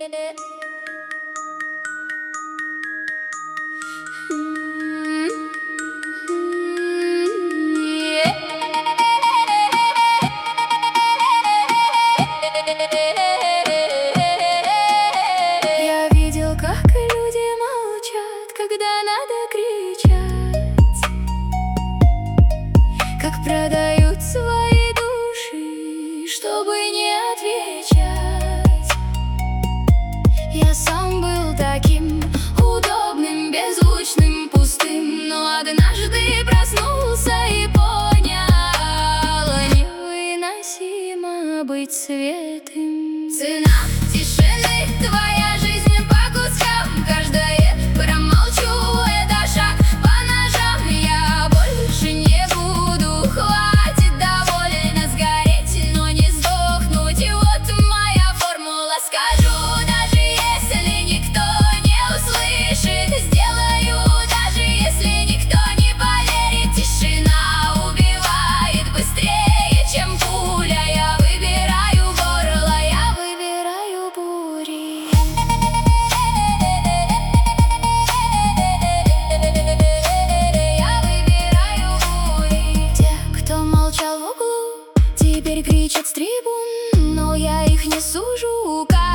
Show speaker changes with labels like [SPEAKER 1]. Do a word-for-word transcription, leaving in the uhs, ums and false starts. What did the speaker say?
[SPEAKER 1] Я видел, как люди молчат, когда надо кричать, как продают свои души, чтобы не отвечать. Я сам был таким удобным, беззвучным, пустым, но однажды проснулся и понял: невыносимо быть святым. Цена тишины — твоя жизнь по кускам. Каждое промолчу, это шаг по ножам. Я больше не буду, хватит, довольно сгореть, но не сдохнуть. И вот моя формула: скажу, даже если никто не услышит, сделаю, даже если никто не поверит. Тишина убивает быстрее, чем пуля. Я выбираю горло, я выбираю бури. Я выбираю бури. Те, кто молчал в углу, теперь кричат с трибун, но я их не сужу.